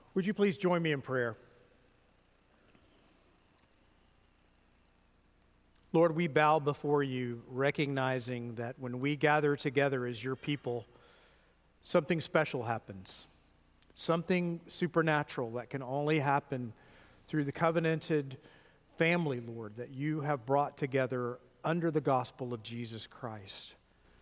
Would you please join me in prayer? Lord, we bow before you, recognizing that when we gather together as your people, something special happens. Something supernatural that can only happen through the covenanted family, Lord, that you have brought together under the gospel of Jesus Christ.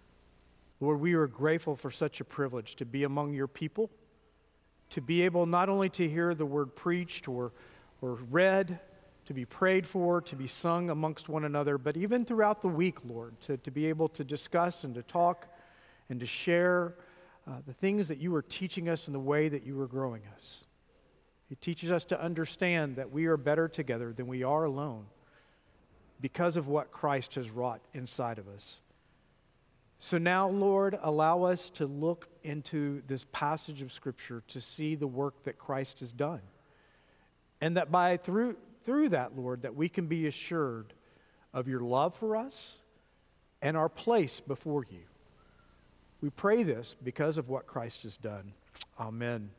Lord, we are grateful for such a privilege to be among your people, to be able not only to hear the word preached or read, to be prayed for, to be sung amongst one another, but even throughout the week, Lord, to be able to discuss and to talk and to share the things that you are teaching us in the way that you are growing us. It teaches us to understand that we are better together than we are alone because of what Christ has wrought inside of us. So now, Lord, allow us to look into this passage of Scripture to see the work that Christ has done. And that through that, Lord, that we can be assured of your love for us and our place before you. We pray this because of what Christ has done. Amen.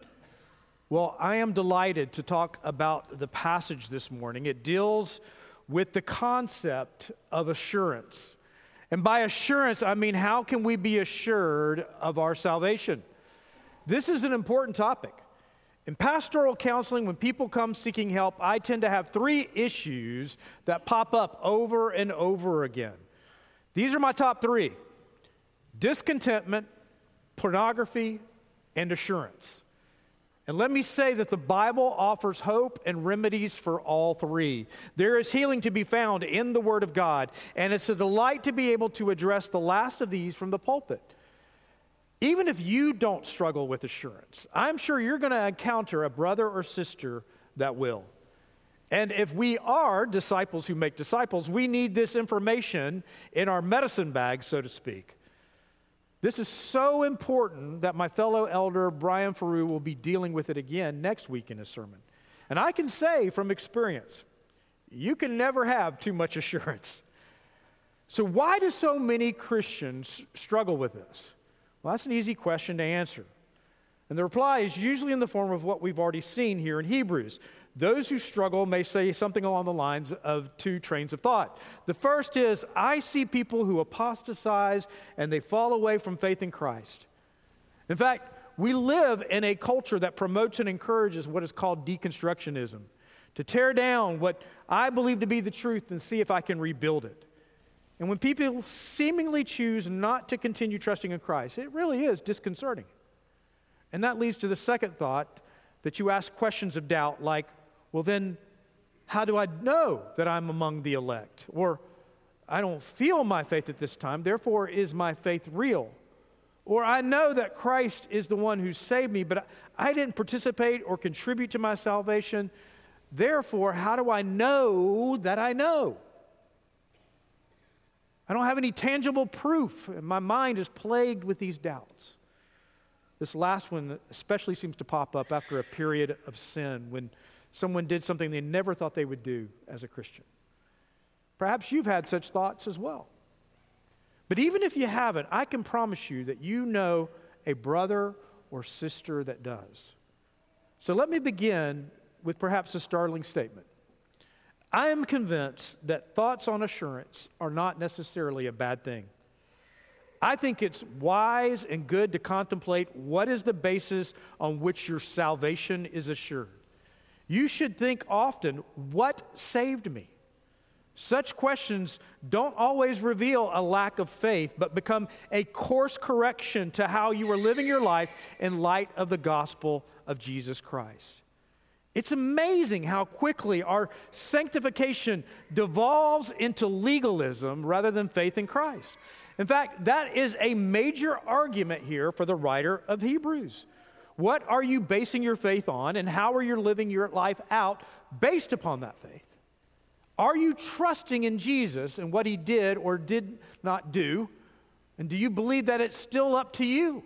Well, I am delighted to talk about the passage this morning. It deals with the concept of assurance. And by assurance, I mean, how can we be assured of our salvation? This is an important topic. In pastoral counseling, when people come seeking help, I tend to have three issues that pop up over and over again. These are my top three: discontentment, pornography, and assurance. And let me say that the Bible offers hope and remedies for all three. There is healing to be found in the Word of God, and it's a delight to be able to address the last of these from the pulpit. Even if you don't struggle with assurance, I'm sure you're going to encounter a brother or sister that will. And if we are disciples who make disciples, we need this information in our medicine bag, so to speak. This is so important that my fellow elder, Brian Faru, will be dealing with it again next week in his sermon. And I can say from experience, you can never have too much assurance. So why do so many Christians struggle with this? Well, that's an easy question to answer. And the reply is usually in the form of what we've already seen here in Hebrews. Those who struggle may say something along the lines of two trains of thought. The first is, I see people who apostatize and they fall away from faith in Christ. In fact, we live in a culture that promotes and encourages what is called deconstructionism, to tear down what I believe to be the truth and see if I can rebuild it. And when people seemingly choose not to continue trusting in Christ, it really is disconcerting. And that leads to the second thought, that you ask questions of doubt like, well then, how do I know that I'm among the elect? Or, I don't feel my faith at this time, therefore is my faith real? Or, I know that Christ is the one who saved me, but I didn't participate or contribute to my salvation, therefore, how do I know that I know? I don't have any tangible proof, and my mind is plagued with these doubts. This last one especially seems to pop up after a period of sin when someone did something they never thought they would do as a Christian. Perhaps you've had such thoughts as well. But even if you haven't, I can promise you that you know a brother or sister that does. So let me begin with perhaps a startling statement. I am convinced that thoughts on assurance are not necessarily a bad thing. I think it's wise and good to contemplate what is the basis on which your salvation is assured. You should think often, what saved me? Such questions don't always reveal a lack of faith, but become a course correction to how you are living your life in light of the gospel of Jesus Christ. It's amazing how quickly our sanctification devolves into legalism rather than faith in Christ. In fact, that is a major argument here for the writer of Hebrews. What are you basing your faith on, and how are you living your life out based upon that faith? Are you trusting in Jesus and what he did or did not do? And do you believe that it's still up to you?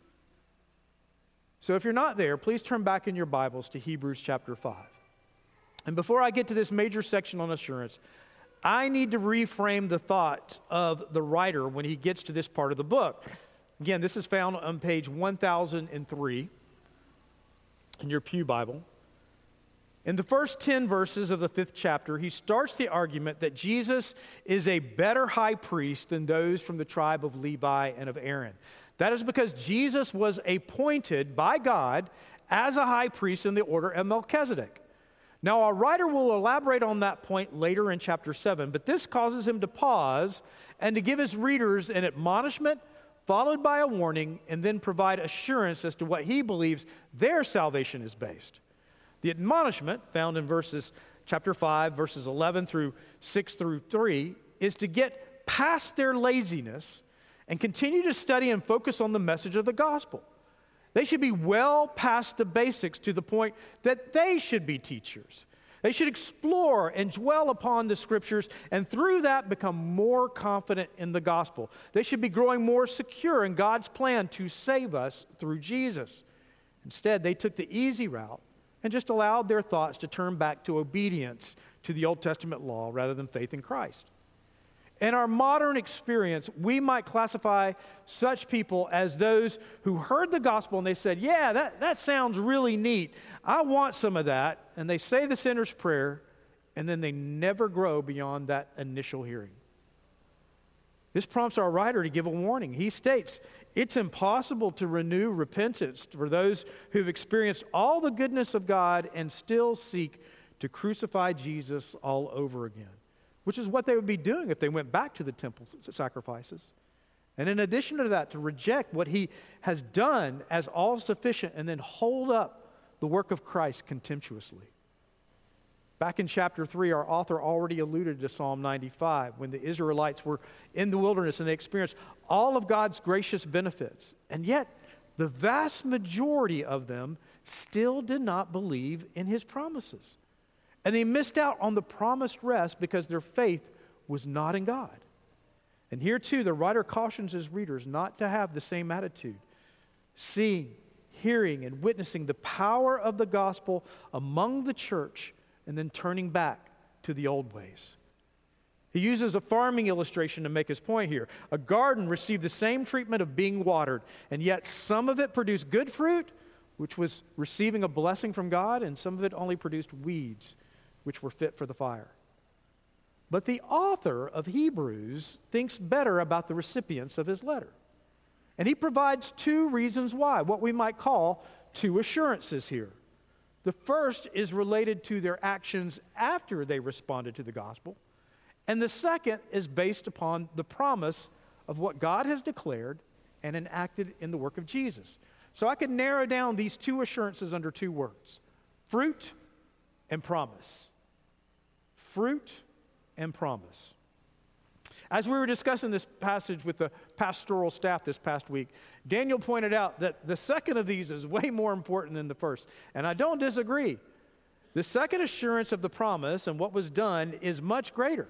So if you're not there, please turn back in your Bibles to Hebrews chapter 5. And before I get to this major section on assurance, I need to reframe the thought of the writer when he gets to this part of the book. Again, this is found on page 1003. in your pew Bible. In the first 10 verses of the 5th chapter, he starts the argument that Jesus is a better high priest than those from the tribe of Levi and of Aaron. That is because Jesus was appointed by God as a high priest in the order of Melchizedek. Now, our writer will elaborate on that point later in chapter 7, but this causes him to pause and to give his readers an admonishment, followed by a warning, and then provide assurance as to what he believes their salvation is based. The admonishment, found in chapter 5, verses 11 through 6 through 3, is to get past their laziness and continue to study and focus on the message of the gospel. They should be well past the basics to the point that they should be teachers. They should explore and dwell upon the scriptures and through that become more confident in the gospel. They should be growing more secure in God's plan to save us through Jesus. Instead, they took the easy route and just allowed their thoughts to turn back to obedience to the Old Testament law rather than faith in Christ. In our modern experience, we might classify such people as those who heard the gospel and they said, yeah, that sounds really neat. I want some of that. And they say the sinner's prayer, and then they never grow beyond that initial hearing. This prompts our writer to give a warning. He states, it's impossible to renew repentance for those who've experienced all the goodness of God and still seek to crucify Jesus all over again, which is what they would be doing if they went back to the temple sacrifices. And in addition to that, to reject what he has done as all sufficient and then hold up the work of Christ contemptuously. Back in chapter 3, our author already alluded to Psalm 95 when the Israelites were in the wilderness and they experienced all of God's gracious benefits. And yet, the vast majority of them still did not believe in his promises. And they missed out on the promised rest because their faith was not in God. And here too, the writer cautions his readers not to have the same attitude. Seeing, hearing, and witnessing the power of the gospel among the church and then turning back to the old ways. He uses a farming illustration to make his point here. A garden received the same treatment of being watered, and yet some of it produced good fruit, which was receiving a blessing from God, and some of it only produced weeds, which were fit for the fire. But the author of Hebrews thinks better about the recipients of his letter. And he provides two reasons why, what we might call two assurances here. The first is related to their actions after they responded to the gospel. And the second is based upon the promise of what God has declared and enacted in the work of Jesus. So I could narrow down these two assurances under two words: fruit and promise. Fruit and promise. As we were discussing this passage with the pastoral staff this past week, Daniel pointed out that the second of these is way more important than the first. And I don't disagree. The second assurance of the promise and what was done is much greater.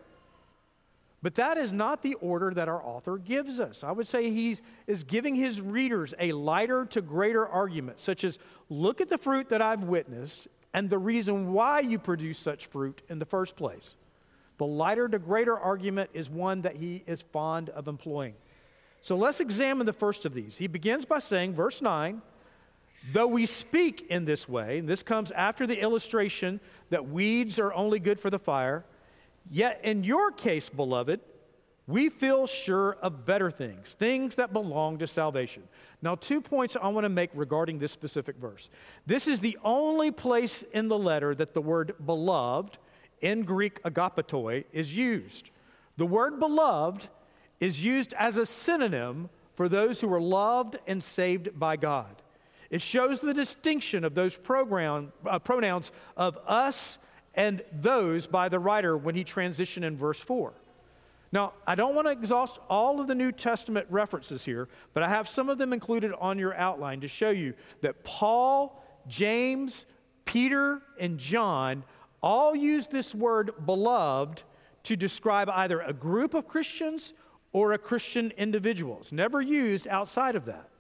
But that is not the order that our author gives us. I would say he is giving his readers a lighter to greater argument, such as, look at the fruit that I've witnessed and the reason why you produce such fruit in the first place. The lighter to greater argument is one that he is fond of employing. So let's examine the first of these. He begins by saying, verse 9, though we speak in this way, and this comes after the illustration that weeds are only good for the fire, yet in your case, beloved, we feel sure of better things, things that belong to salvation. Now, 2 points I want to make regarding this specific verse. This is the only place in the letter that the word beloved, in Greek agapetoi, is used. The word beloved is used as a synonym for those who are loved and saved by God. It shows the distinction of those pronouns of us and those by the writer when he transitioned in verse 4. Now, I don't want to exhaust all of the New Testament references here, but I have some of them included on your outline to show you that Paul, James, Peter, and John all use this word beloved to describe either a group of Christians or a Christian individual. It's never used outside of that.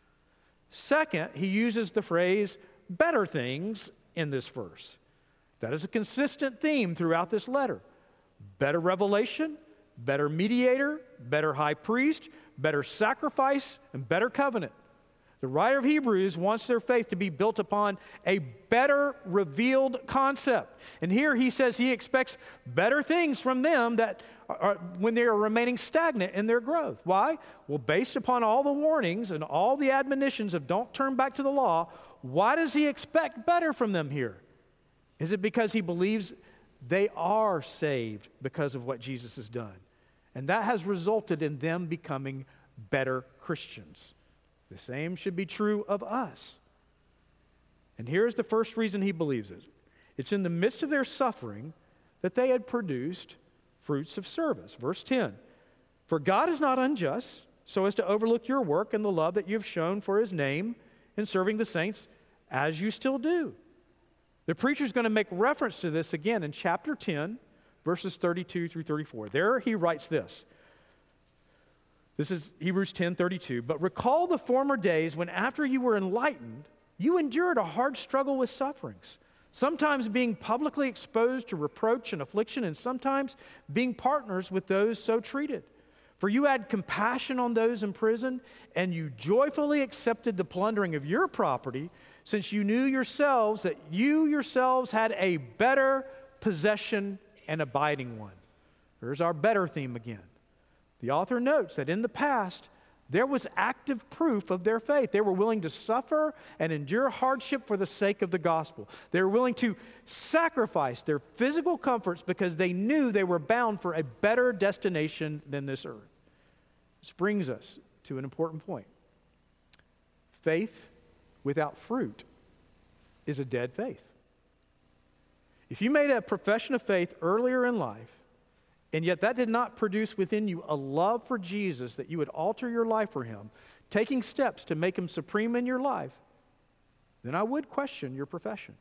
Second, he uses the phrase better things in this verse. That is a consistent theme throughout this letter. Better revelation, better mediator, better high priest, better sacrifice, and better covenant. The writer of Hebrews wants their faith to be built upon a better revealed concept. And here he says he expects better things from them that are, when they are remaining stagnant in their growth. Why? Well, based upon all the warnings and all the admonitions of don't turn back to the law, why does he expect better from them here? Is it because he believes they are saved because of what Jesus has done? And that has resulted in them becoming better Christians. The same should be true of us. And here's the first reason he believes it. It's in the midst of their suffering that they had produced fruits of service. Verse 10, "For God is not unjust, so as to overlook your work and the love that you have shown for his name in serving the saints, as you still do." The preacher's going to make reference to this again in chapter 10, verses 32 through 34. There he writes this. This is Hebrews 10:32. "But recall the former days when after you were enlightened, you endured a hard struggle with sufferings, sometimes being publicly exposed to reproach and affliction, and sometimes being partners with those so treated. For you had compassion on those in prison, and you joyfully accepted the plundering of your property, since you knew yourselves that you yourselves had a better possession and abiding one." There's our better theme again. The author notes that in the past, there was active proof of their faith. They were willing to suffer and endure hardship for the sake of the gospel. They were willing to sacrifice their physical comforts because they knew they were bound for a better destination than this earth. This brings us to an important point. Faith without fruit is a dead faith. If you made a profession of faith earlier in life, and yet that did not produce within you a love for Jesus that you would alter your life for him, taking steps to make him supreme in your life, then I would question your profession.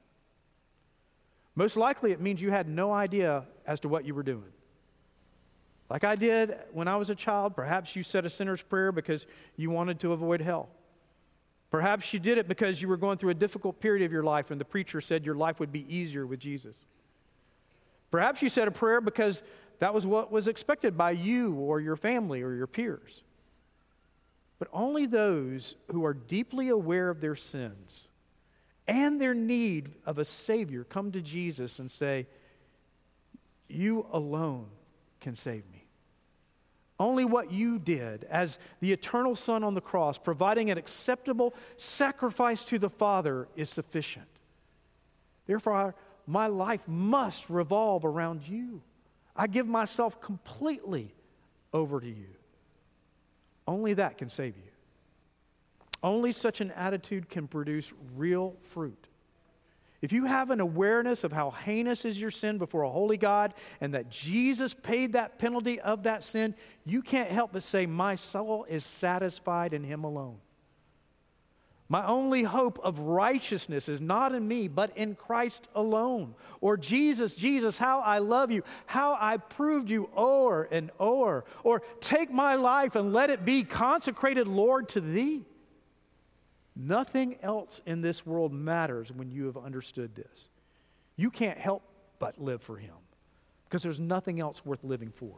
Most likely it means you had no idea as to what you were doing. Like I did when I was a child, perhaps you said a sinner's prayer because you wanted to avoid hell. Perhaps you did it because you were going through a difficult period of your life and the preacher said your life would be easier with Jesus. Perhaps you said a prayer because that was what was expected by you or your family or your peers. But only those who are deeply aware of their sins and their need of a Savior come to Jesus and say, "You alone can save me." Only what you did as the eternal Son on the cross, providing an acceptable sacrifice to the Father, is sufficient. Therefore, my life must revolve around you. I give myself completely over to you. Only that can save you. Only such an attitude can produce real fruit. If you have an awareness of how heinous is your sin before a holy God and that Jesus paid that penalty of that sin, you can't help but say, "My soul is satisfied in him alone." My only hope of righteousness is not in me, but in Christ alone. Or, "Jesus, Jesus, how I love you, how I proved you o'er and o'er." Or, "Take my life and let it be consecrated, Lord, to thee." Nothing else in this world matters when you have understood this. You can't help but live for him because there's nothing else worth living for.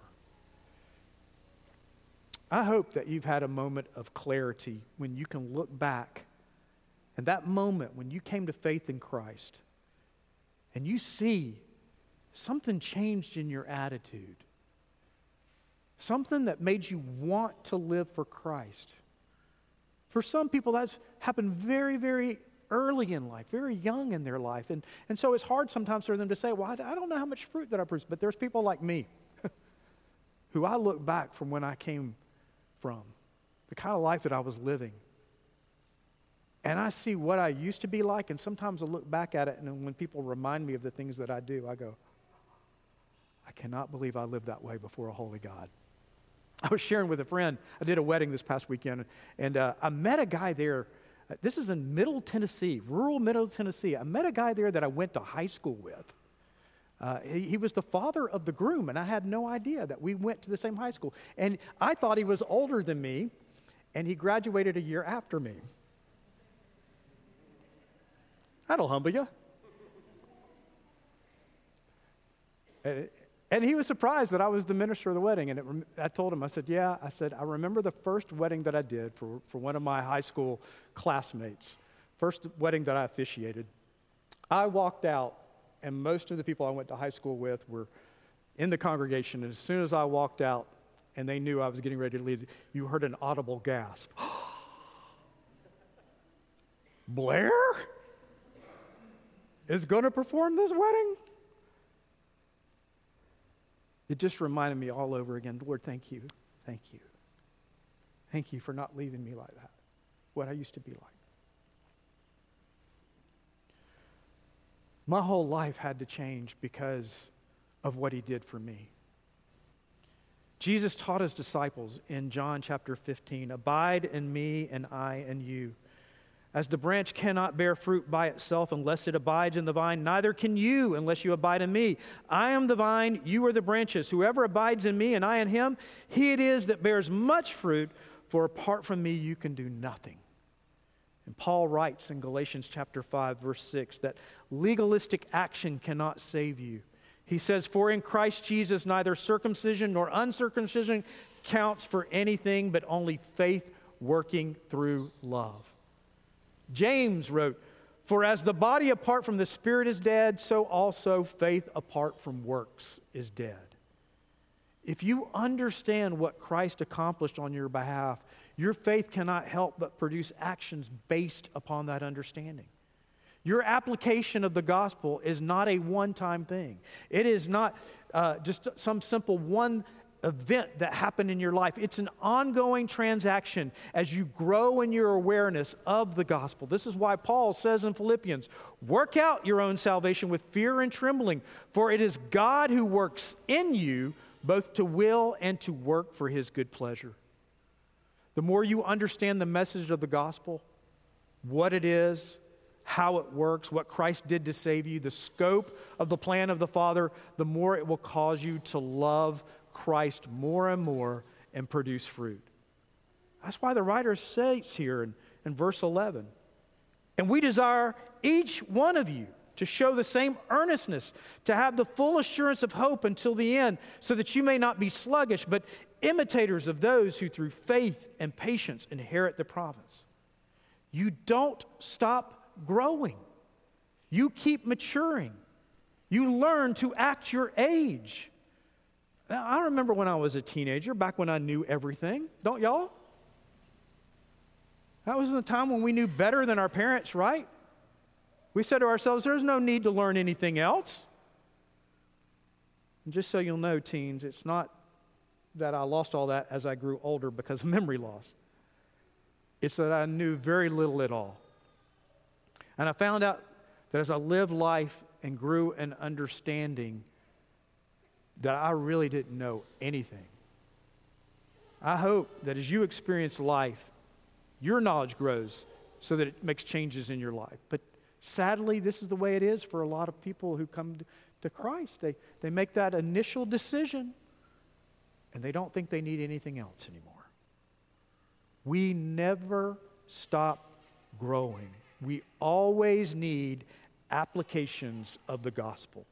I hope that you've had a moment of clarity when you can look back and that moment when you came to faith in Christ and you see something changed in your attitude, something that made you want to live for Christ. For some people, that's happened very, very early in life, very young in their life. And so it's hard sometimes for them to say, "Well, I don't know how much fruit that I produce." But there's people like me who I look back from when I came from, the kind of life that I was living. And I see what I used to be like, and sometimes I look back at it, and when people remind me of the things that I do, I go, "I cannot believe I lived that way before a holy God." I was sharing with a friend, I did a wedding this past weekend, and I met a guy there. This is in Middle Tennessee, rural Middle Tennessee. I met a guy there that I went to high school with. He was the father of the groom, and I had no idea that we went to the same high school. And I thought he was older than me, and he graduated a year after me. That'll humble you. And he was surprised that I was the minister of the wedding. And I told him, I said, yeah. I said, I remember the first wedding that I did for one of my high school classmates, first wedding that I officiated. I walked out, and most of the people I went to high school with were in the congregation. And as soon as I walked out and they knew I was getting ready to leave, you heard an audible gasp. Blair is going to perform this wedding? It just reminded me all over again, Lord, thank you. Thank you. Thank you for not leaving me like that, what I used to be like. My whole life had to change because of what he did for me. Jesus taught his disciples in John chapter 15, abide in me and I in you. As the branch cannot bear fruit by itself unless it abides in the vine, neither can you unless you abide in me. I am the vine, you are the branches. Whoever abides in me and I in him, he it is that bears much fruit, for apart from me you can do nothing. And Paul writes in Galatians chapter 5, verse 6, that legalistic action cannot save you. He says, for in Christ Jesus neither circumcision nor uncircumcision counts for anything, but only faith working through love. James wrote, for as the body apart from the spirit is dead, so also faith apart from works is dead. If you understand what Christ accomplished on your behalf, your faith cannot help but produce actions based upon that understanding. Your application of the gospel is not a one-time thing. It is not just some simple one event that happened in your life. It's an ongoing transaction as you grow in your awareness of the gospel. This is why Paul says in Philippians, work out your own salvation with fear and trembling, for it is God who works in you both to will and to work for his good pleasure. The more you understand the message of the gospel, what it is, how it works, what Christ did to save you, the scope of the plan of the Father, the more it will cause you to love Christ more and more and produce fruit. That's why the writer says here in verse 11, and we desire each one of you to show the same earnestness, to have the full assurance of hope until the end, so that you may not be sluggish, but imitators of those who through faith and patience inherit the promise. You don't stop growing. You keep maturing. You learn to act your age. Now, I remember when I was a teenager, back when I knew everything. Don't y'all? That was the time when we knew better than our parents, right? We said to ourselves, there's no need to learn anything else. And just so you'll know, teens, it's not that I lost all that as I grew older because of memory loss. It's that I knew very little at all. And I found out that as I lived life and grew in understanding, that I really didn't know anything. I hope that as you experience life, your knowledge grows so that it makes changes in your life. But sadly, this is the way it is for a lot of people who come to Christ. They make that initial decision, and they don't think they need anything else anymore. We never stop growing. We always need applications of the gospel.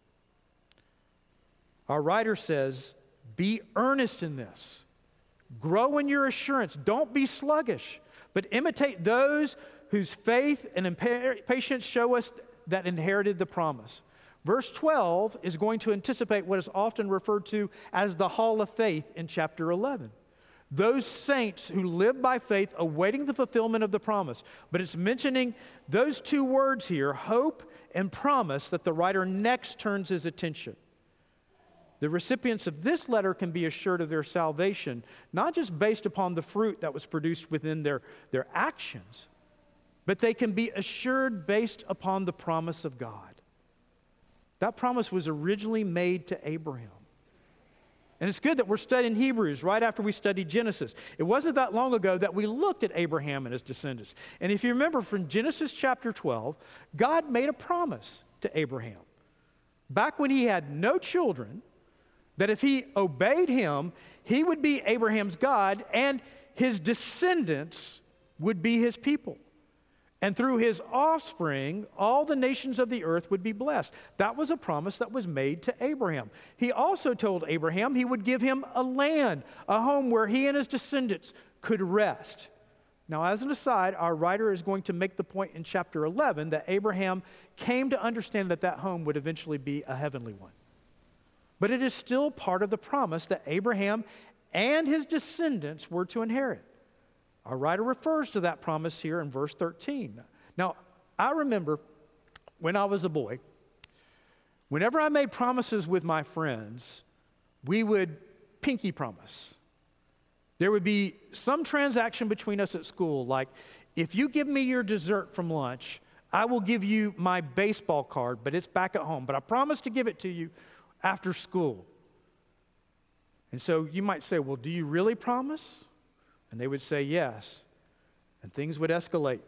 Our writer says, be earnest in this. Grow in your assurance. Don't be sluggish, but imitate those whose faith and patience show us that inherited the promise. Verse 12 is going to anticipate what is often referred to as the hall of faith in chapter 11. Those saints who live by faith awaiting the fulfillment of the promise. But it's mentioning those two words here, hope and promise, that the writer next turns his attention. The recipients of this letter can be assured of their salvation, not just based upon the fruit that was produced within their actions, but they can be assured based upon the promise of God. That promise was originally made to Abraham. And it's good that we're studying Hebrews right after we studied Genesis. It wasn't that long ago that we looked at Abraham and his descendants. And if you remember from Genesis chapter 12, God made a promise to Abraham. Back when he had no children, that if he obeyed him, he would be Abraham's God and his descendants would be his people. And through his offspring, all the nations of the earth would be blessed. That was a promise that was made to Abraham. He also told Abraham he would give him a land, a home where he and his descendants could rest. Now, as an aside, our writer is going to make the point in chapter 11 that Abraham came to understand that that home would eventually be a heavenly one. But it is still part of the promise that Abraham and his descendants were to inherit. Our writer refers to that promise here in verse 13. Now, I remember when I was a boy, whenever I made promises with my friends, we would pinky promise. There would be some transaction between us at school, like, if you give me your dessert from lunch, I will give you my baseball card, but it's back at home. But I promise to give it to you after school. And so you might say, well, do you really promise? And they would say yes. And things would escalate.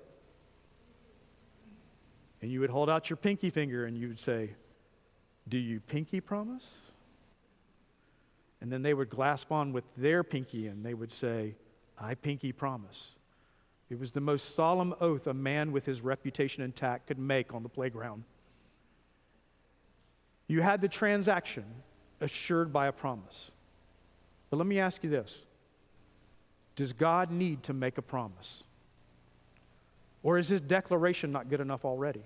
And you would hold out your pinky finger and you would say, do you pinky promise? And then they would clasp on with their pinky and they would say, I pinky promise. It was the most solemn oath a man with his reputation intact could make on the playground. You had the transaction assured by a promise. But let me ask you this. Does God need to make a promise? Or is his declaration not good enough already?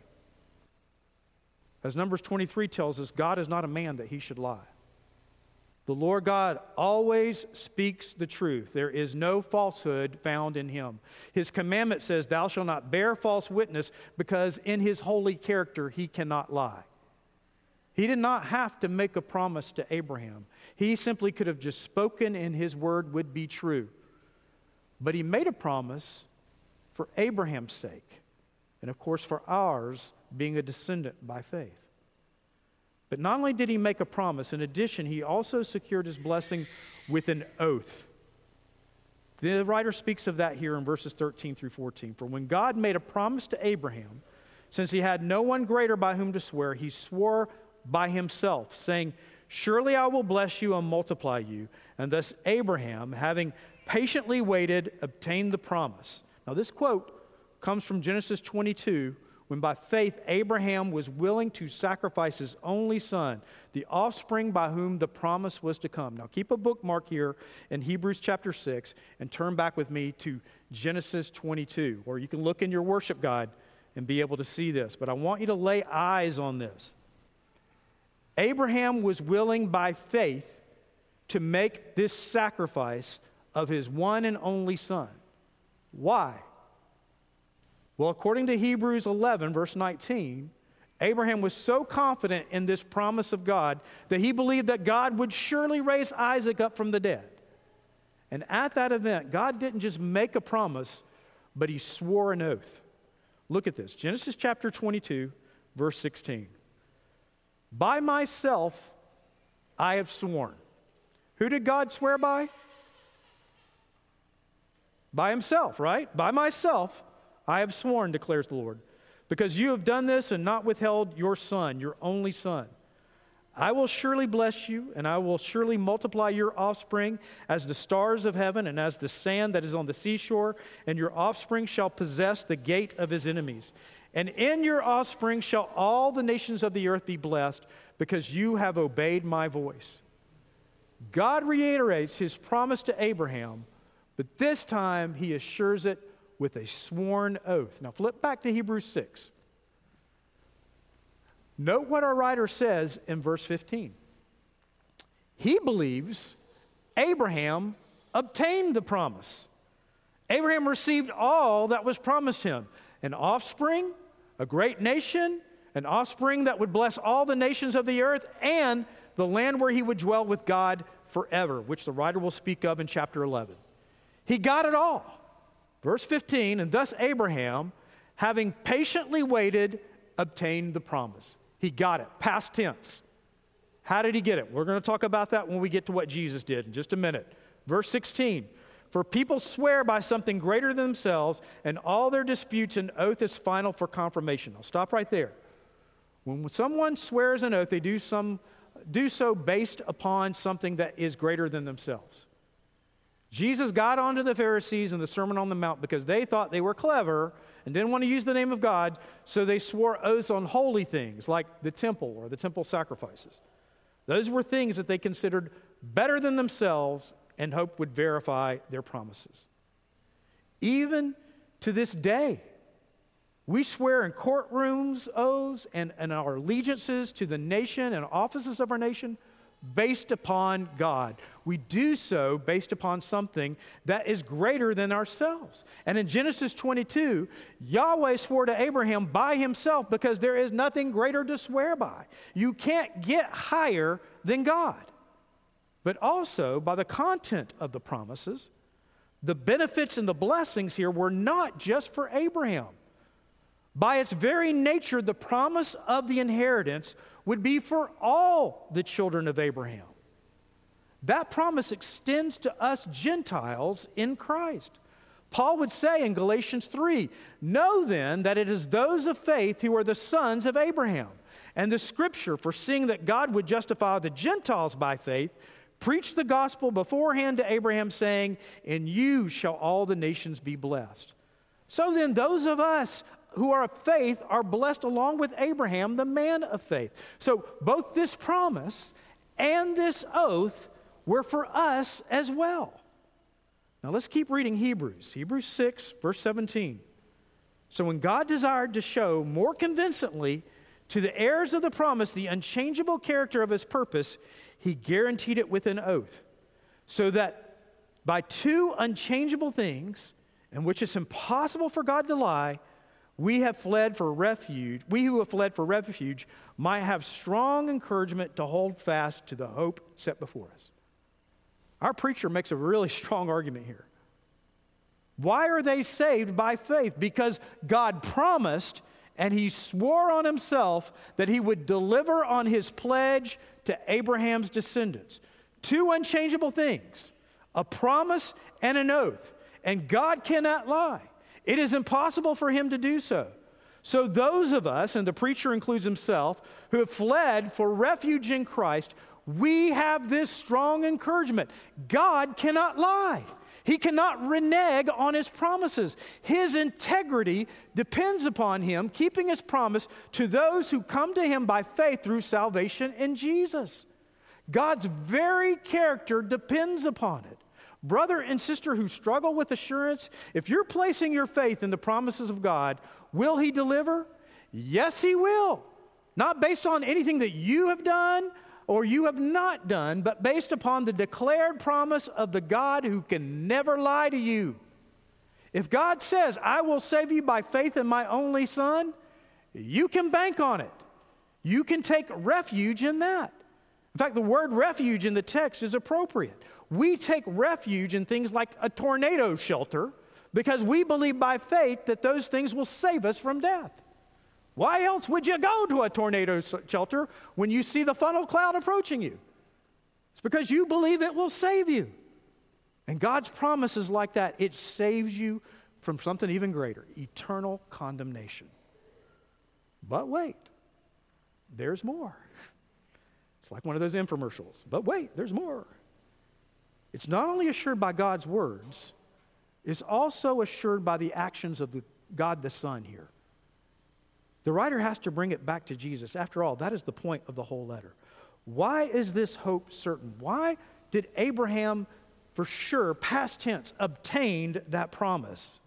As Numbers 23 tells us, God is not a man that he should lie. The Lord God always speaks the truth. There is no falsehood found in him. His commandment says, thou shalt not bear false witness, because in his holy character he cannot lie. He did not have to make a promise to Abraham. He simply could have just spoken and his word would be true. But he made a promise for Abraham's sake, and of course for ours, being a descendant by faith. But not only did he make a promise, in addition, he also secured his blessing with an oath. The writer speaks of that here in verses 13 through 14. For when God made a promise to Abraham, since he had no one greater by whom to swear, he swore by himself, saying, surely I will bless you and multiply you. And thus Abraham, having patiently waited, obtained the promise. Now this quote comes from Genesis 22, when by faith Abraham was willing to sacrifice his only son, the offspring by whom the promise was to come. Now keep a bookmark here in Hebrews chapter 6 and turn back with me to Genesis 22, or you can look in your worship guide and be able to see this. But I want you to lay eyes on this. Abraham was willing by faith to make this sacrifice of his one and only son. Why? Well, according to Hebrews 11, verse 19, Abraham was so confident in this promise of God that he believed that God would surely raise Isaac up from the dead. And at that event, God didn't just make a promise, but he swore an oath. Look at this. Genesis chapter 22, verse 16. By myself I have sworn. Who did God swear by? By himself, right? By myself I have sworn, declares the Lord, because you have done this and not withheld your son, your only son. I will surely bless you, and I will surely multiply your offspring as the stars of heaven and as the sand that is on the seashore, and your offspring shall possess the gate of his enemies. And in your offspring shall all the nations of the earth be blessed, because you have obeyed my voice. God reiterates his promise to Abraham, but this time he assures it with a sworn oath. Now flip back to Hebrews 6. Note what our writer says in verse 15. He believes Abraham obtained the promise. Abraham received all that was promised him. An offspring, a great nation, an offspring that would bless all the nations of the earth, and the land where he would dwell with God forever, which the writer will speak of in chapter 11. He got it all. Verse 15, and thus Abraham, having patiently waited, obtained the promise. He got it, past tense. How did he get it? We're going to talk about that when we get to what Jesus did in just a minute. Verse 16, for people swear by something greater than themselves, and all their disputes an oath is final for confirmation. I'll stop right there. When someone swears an oath, they do so based upon something that is greater than themselves. Jesus got onto the Pharisees in the Sermon on the Mount because they thought they were clever and didn't want to use the name of God, so they swore oaths on holy things like the temple or the temple sacrifices. Those were things that they considered better than themselves and hoped would verify their promises. Even to this day, we swear in courtrooms oaths and our allegiances to the nation and offices of our nation based upon God. We do so based upon something that is greater than ourselves. And in Genesis 22, Yahweh swore to Abraham by himself because there is nothing greater to swear by. You can't get higher than God. But also by the content of the promises, the benefits and the blessings here were not just for Abraham. By its very nature, the promise of the inheritance would be for all the children of Abraham. That promise extends to us Gentiles in Christ. Paul would say in Galatians 3, "Know then that it is those of faith who are the sons of Abraham." And the scripture, foreseeing that God would justify the Gentiles by faith, preached the gospel beforehand to Abraham, saying, "In you shall all the nations be blessed." So then those of us who are of faith are blessed along with Abraham, the man of faith. So both this promise and this oath were for us as well. Now let's keep reading Hebrews 6, verse 17. "So when God desired to show more convincingly to the heirs of the promise the unchangeable character of his purpose, he guaranteed it with an oath, so that by two unchangeable things, in which it's impossible for God to lie, we who have fled for refuge might have strong encouragement to hold fast to the hope set before us." Our preacher makes a really strong argument here. Why are they saved by faith? Because God promised and he swore on himself that he would deliver on his pledge to Abraham's descendants. Two unchangeable things, a promise and an oath. And God cannot lie. It is impossible for him to do so. So those of us, and the preacher includes himself, who have fled for refuge in Christ, we have this strong encouragement. God cannot lie. He cannot renege on his promises. His integrity depends upon him keeping his promise to those who come to him by faith through salvation in Jesus. God's very character depends upon it. Brother and sister who struggle with assurance, if you're placing your faith in the promises of God, will he deliver? Yes, he will. Not based on anything that you have done or you have not done, but based upon the declared promise of the God who can never lie to you. If God says, "I will save you by faith in my only Son," you can bank on it. You can take refuge in that. In fact, the word refuge in the text is appropriate. We take refuge in things like a tornado shelter because we believe by faith that those things will save us from death. Why else would you go to a tornado shelter when you see the funnel cloud approaching you? It's because you believe it will save you. And God's promise is like that. It saves you from something even greater, eternal condemnation. But wait, there's more. It's like one of those infomercials. But wait, there's more. It's not only assured by God's words, it's also assured by the actions of God the Son here. The writer has to bring it back to Jesus. After all, that is the point of the whole letter. Why is this hope certain? Why did Abraham, for sure, past tense, obtained that promise?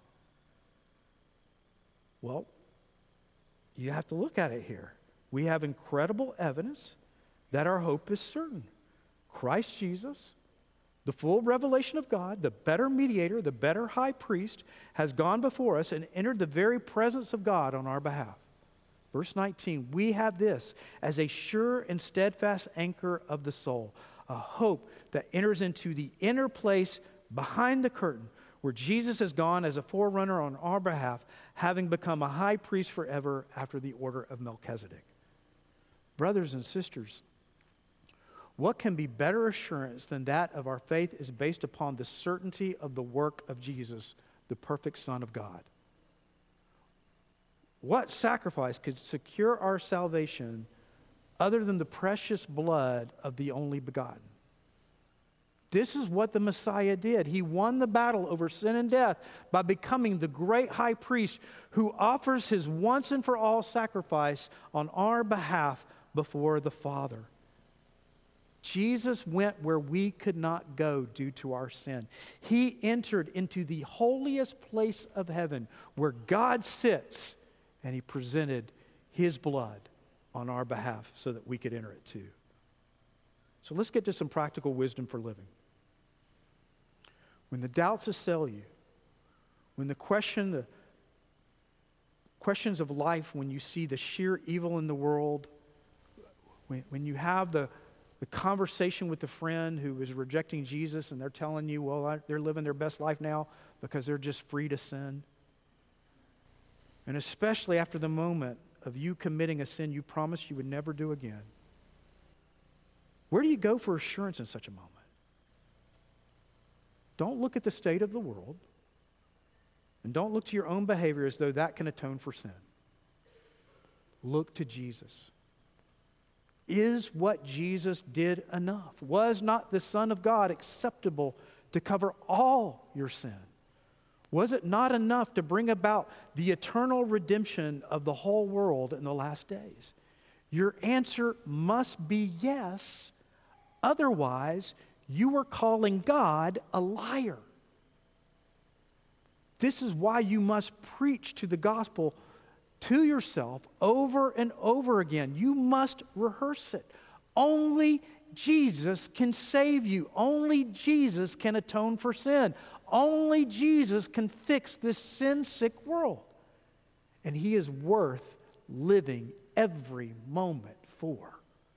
Well, you have to look at it here. We have incredible evidence that our hope is certain. Christ Jesus, the full revelation of God, the better mediator, the better high priest, has gone before us and entered the very presence of God on our behalf. Verse 19, we have this as a sure and steadfast anchor of the soul, a hope that enters into the inner place behind the curtain where Jesus has gone as a forerunner on our behalf, having become a high priest forever after the order of Melchizedek. Brothers and sisters, what can be better assurance than that of our faith is based upon the certainty of the work of Jesus, the perfect Son of God? What sacrifice could secure our salvation other than the precious blood of the only begotten? This is what the Messiah did. He won the battle over sin and death by becoming the great high priest who offers his once and for all sacrifice on our behalf before the Father. Jesus went where we could not go due to our sin. He entered into the holiest place of heaven where God sits, and he presented his blood on our behalf so that we could enter it too. So let's get to some practical wisdom for living. When the doubts assail you, when the questions of life, when you see the sheer evil in the world, when you have the conversation with the friend who is rejecting Jesus and they're telling you, well, they're living their best life now because they're just free to sin. And especially after the moment of you committing a sin you promised you would never do again. Where do you go for assurance in such a moment? Don't look at the state of the world, and don't look to your own behavior as though that can atone for sin. Look to Jesus. Is what Jesus did enough? Was not the Son of God acceptable to cover all your sin? Was it not enough to bring about the eternal redemption of the whole world in the last days? Your answer must be yes. Otherwise, you are calling God a liar. This is why you must preach to the gospel to yourself over and over again. You must rehearse it. Only Jesus can save you. Only Jesus can atone for sin. Only Jesus can fix this sin-sick world. And he is worth living every moment for.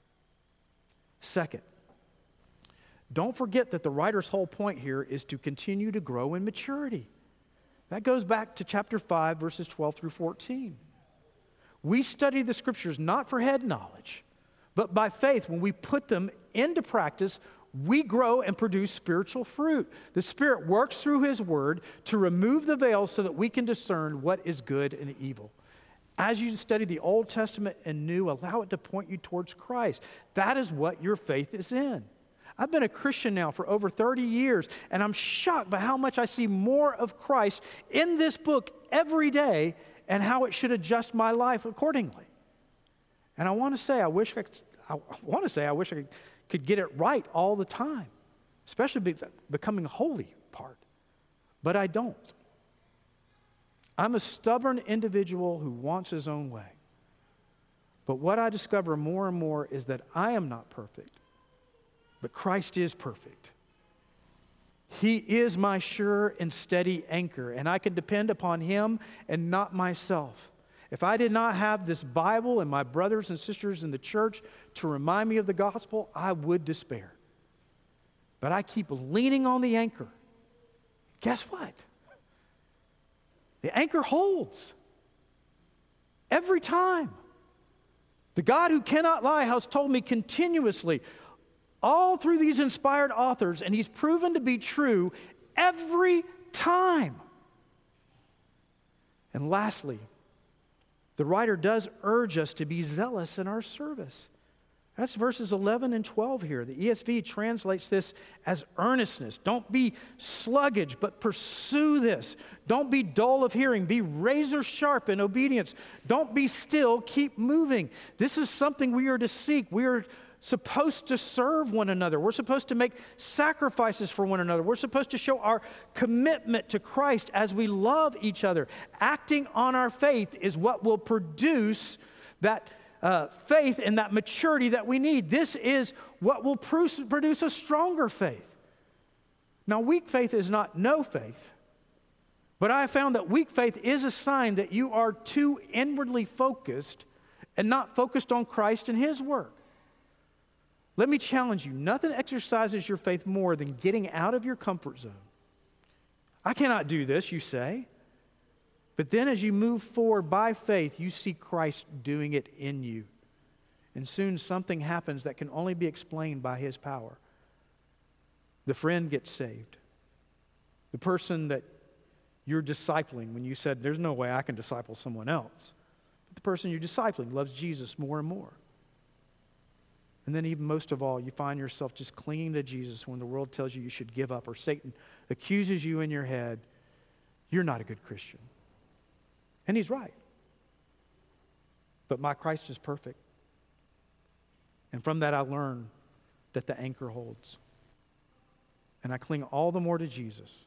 Second, don't forget that the writer's whole point here is to continue to grow in maturity. That goes back to chapter 5, verses 12 through 14. We study the scriptures not for head knowledge, but by faith. When we put them into practice, we grow and produce spiritual fruit. The Spirit works through his word to remove the veil so that we can discern what is good and evil. As you study the Old Testament and New, allow it to point you towards Christ. That is what your faith is in. I've been a Christian now for over 30 years, and I'm shocked by how much I see more of Christ in this book every day and how it should adjust my life accordingly. And I want to say I wish I could get it right all the time, especially becoming holy part. But I don't. I'm a stubborn individual who wants his own way. But what I discover more and more is that I am not perfect. But Christ is perfect. He is my sure and steady anchor, and I can depend upon him and not myself. If I did not have this Bible and my brothers and sisters in the church to remind me of the gospel, I would despair. But I keep leaning on the anchor. Guess what? The anchor holds. Every time. The God who cannot lie has told me continuously, all through these inspired authors, and he's proven to be true every time. And lastly, the writer does urge us to be zealous in our service. That's verses 11 and 12 here. The ESV translates this as earnestness. Don't be sluggish, but pursue this. Don't be dull of hearing. Be razor sharp in obedience. Don't be still. Keep moving. This is something we are to seek. We are supposed to serve one another. We're supposed to make sacrifices for one another. We're supposed to show our commitment to Christ as we love each other. Acting on our faith is what will produce that faith and that maturity that we need. This is what will produce a stronger faith. Now, weak faith is not no faith, but I have found that weak faith is a sign that you are too inwardly focused and not focused on Christ and his work. Let me challenge you. Nothing exercises your faith more than getting out of your comfort zone. I cannot do this, you say. But then as you move forward by faith, you see Christ doing it in you. And soon something happens that can only be explained by his power. The friend gets saved. The person that you're discipling, when you said, there's no way I can disciple someone else. But the person you're discipling loves Jesus more and more. And then even most of all, you find yourself just clinging to Jesus when the world tells you you should give up, or Satan accuses you in your head, you're not a good Christian. And he's right. But my Christ is perfect. And from that I learn that the anchor holds. And I cling all the more to Jesus.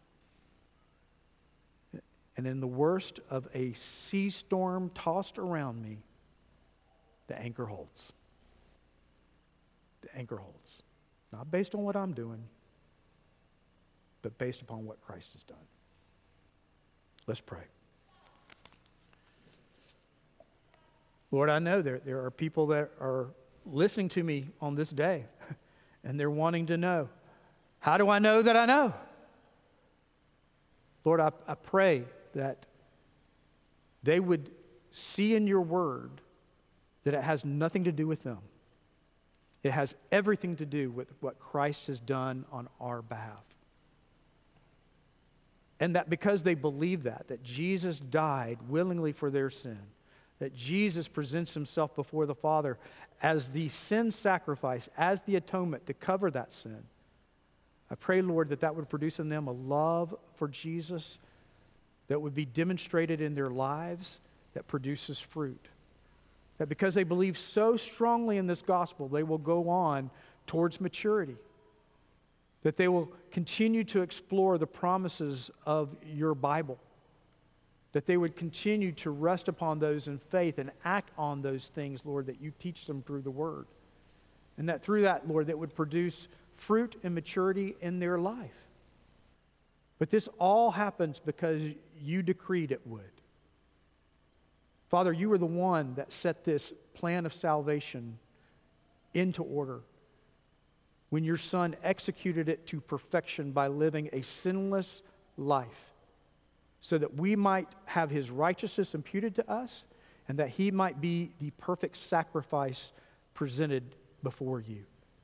And in the worst of a sea storm tossed around me, the anchor holds. The anchor holds. Not based on what I'm doing, but based upon what Christ has done. Let's pray. Lord, I know there are people that are listening to me on this day, and they're wanting to know, how do I know that I know? Lord, I pray that they would see in your word that it has nothing to do with them. It has everything to do with what Christ has done on our behalf. And that because they believe that Jesus died willingly for their sin, that Jesus presents himself before the Father as the sin sacrifice, as the atonement to cover that sin. I pray, Lord, that would produce in them a love for Jesus that would be demonstrated in their lives, that produces fruit. That because they believe so strongly in this gospel, they will go on towards maturity. That they will continue to explore the promises of your Bible. That they would continue to rest upon those in faith and act on those things, Lord, that you teach them through the Word. And that through that, Lord, that would produce fruit and maturity in their life. But this all happens because you decreed it would. Father, you are the one that set this plan of salvation into order when your Son executed it to perfection by living a sinless life so that we might have his righteousness imputed to us and that he might be the perfect sacrifice presented before you.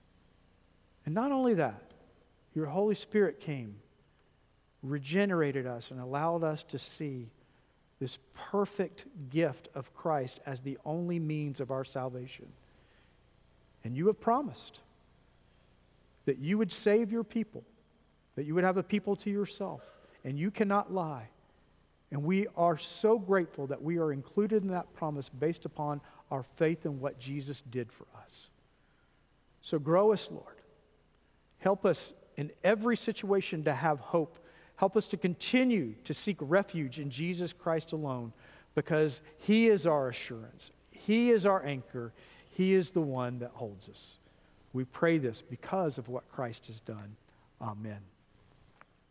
And not only that, your Holy Spirit came, regenerated us, and allowed us to see this perfect gift of Christ as the only means of our salvation. And you have promised that you would save your people, that you would have a people to yourself, and you cannot lie. And we are so grateful that we are included in that promise based upon our faith in what Jesus did for us. So grow us, Lord. Help us in every situation to have hope. Help us to continue to seek refuge in Jesus Christ alone, because he is our assurance. He is our anchor. He is the one that holds us. We pray this because of what Christ has done. Amen.